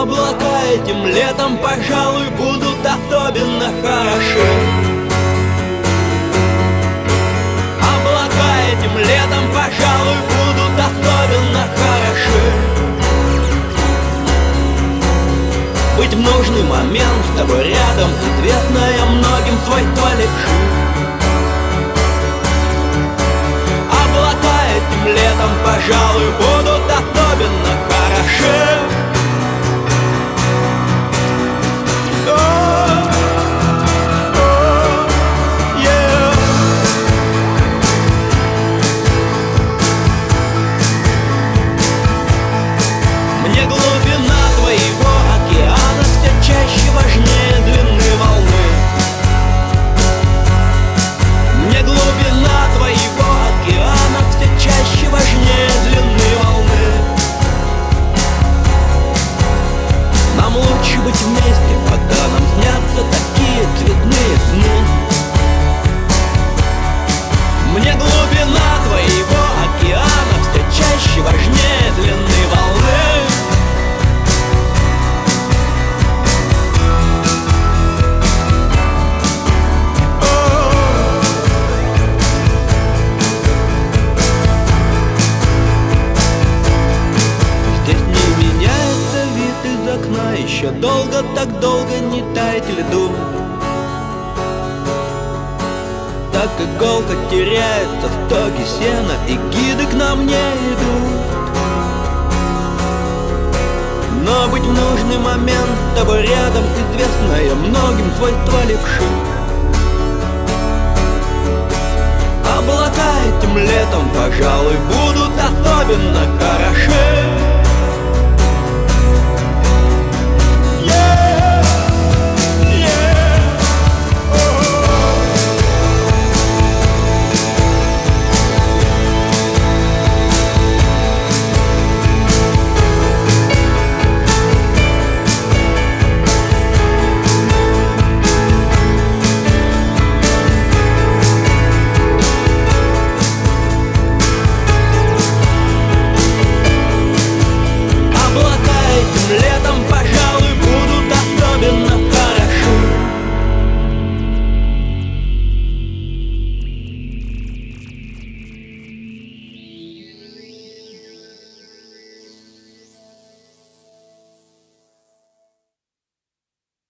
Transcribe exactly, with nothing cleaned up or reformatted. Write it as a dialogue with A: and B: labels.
A: Облака этим летом, пожалуй, будут особенно хороши. Облака этим летом, пожалуй, будут особенно хороши. Быть в нужный момент с тобой рядом, известное многим свойство левши. Облака этим летом, пожалуй, будут особенно хороши. Мне глубина твоего океана все чаще важнее длины волны. Мне глубина твоего океана все чаще важнее длины волны. Нам лучше быть вместе, пока нам снятся такие цветные сны. Мне глубина твоего океана все чаще важнее длины волны. Еще долго, так долго не таять льду. Так иголка теряется в стоге сена, и гиды к нам не идут. Но быть в нужный момент с тобой рядом, известное многим свойство левши. Облака этим летом, пожалуй, будут особенно хороши.